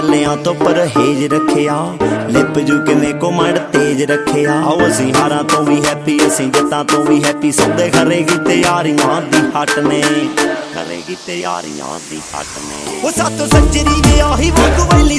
ਲਿਆਂ ਤੋਂ ਪਰਹੇਜ ਰੱਖਿਆ ਲਿਪ ਜੂ ਕਿਵੇਂ ਕੋਮੜ ਤੇਜ ਰੱਖਿਆ ਆਓ ਅਸੀਂ ਹਾਰਾਂ ਤੋਂ ਵੀ ਹੈਪੀ ਅਸੀਂ ਜਿੱਤਾਂ ਤੋਂ ਵੀ ਹੈਪੀ ਸੌਦੇ ਕਰੇਗੀ ਤਿਆਰੀਆਂ ਦੀ ਹੱਟ ਨੇ ਕਰੇਗੀ ਤਿਆਰੀਆਂ ਦੀ ਹੱਟ ਨੇ ਉਹ ਸਾਤੋਂ ਸੱਜਰੀ ਗਿਆ ਹੀ ਵਾਂਗੂ